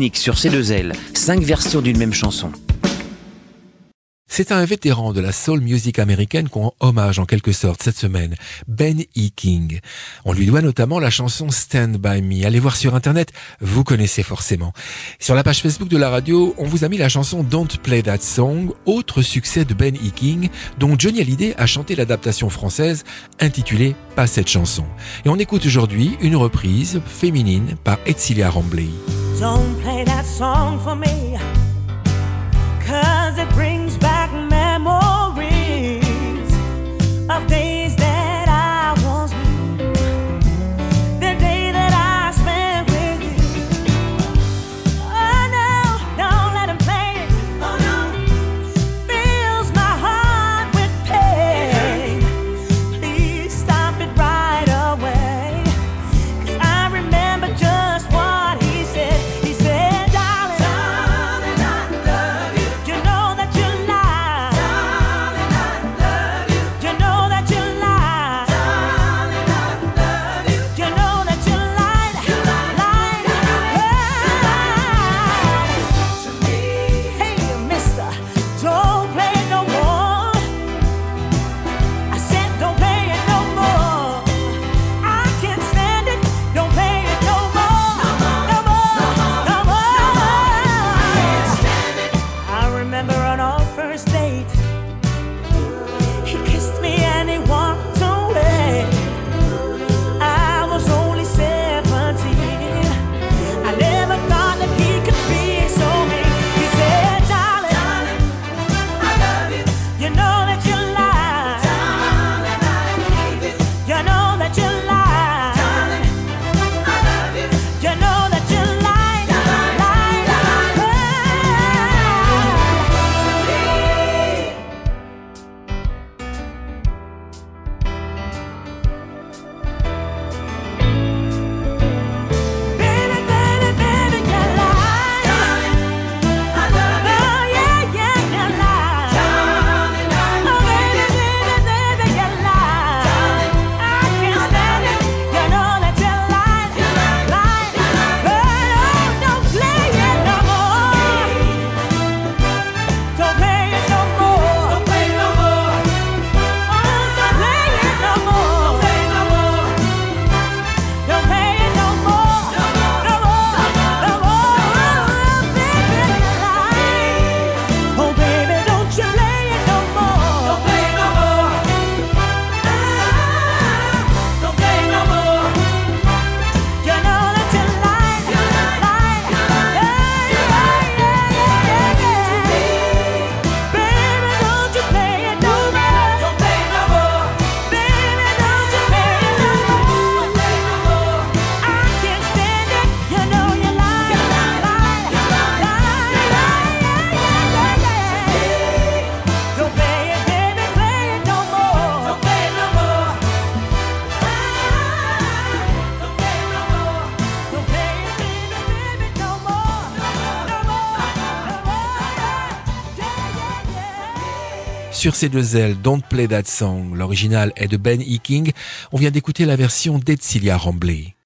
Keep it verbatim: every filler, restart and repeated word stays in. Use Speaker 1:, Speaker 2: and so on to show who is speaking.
Speaker 1: unique sur C deux L, cinq versions d'une même chanson.
Speaker 2: C'est un vétéran de la soul music américaine qu'on rend hommage en quelque sorte cette semaine, Ben E. King. On lui doit notamment la chanson Stand By Me. Allez voir sur internet, vous connaissez forcément. Sur la page Facebook de la radio, on vous a mis la chanson Don't Play That Song, autre succès de Ben E. King, dont Johnny Hallyday a chanté l'adaptation française intitulée Pas cette chanson. Et on écoute aujourd'hui une reprise féminine par Edcilia Rambley.
Speaker 3: Don't play that song for me, 'cause it brings back memories of days that I once knew, the day that I spent with you. Oh no, don't let him play it. Oh no, fills my heart with pain. Please stop it right away, 'cause I remember just what he said. He said, darling, darling, I love you. You know that you lie. Darling, I love you. You know that you lie. Darling, I love you. You know that you lied. You lied, lied, lied to me. Hey, mister, don't play it no more. I said don't play it no more. I can't stand it. Don't play it no more. No more, no more. I can't stand it. I remember on our first date, he kissed me and he walked away. I was only seventeen. I never thought that he could be so mean. He said, darling, darling, I love you. You know that you lie. Darling, I hate it. You know that you lie. Darling, I love you. You know that you lie. Lie, lie, baby, baby, baby, you lie. Darling, I love you. Oh yeah, yeah, you lie. Darling, I oh baby, baby, baby, you lie. Darling, I can't stand it. You know that you lie. You lie, lie, lie. Oh, don't play it no more. Don't play it no more. Don't play no more. Oh, don't play it no more. Don't play no more. Don't play it no more. No more, no more, no more. Baby, you lie. Oh, baby, don't you play it no more. Don't play no more. Ah, don't play no more. You know that you lied. You lied, lied. Yeah, yeah, yeah, yeah, yeah. Baby, don't you play it no more. Don't play no more. Baby, don't you play it no more. Don't play no more. I can't stand it. You know you lie. You lie, lie, lie, lie, yeah, yeah, yeah. Don't play it, baby, play it no more. Don't play no more. Ah, don't play no more. Don't play it, baby, baby, no more. No more, no more, yeah, yeah, yeah.
Speaker 2: Sur C deux L, Don't Play That Song. L'original est de Ben E. King. On vient d'écouter la version d'Edcilia Rambley.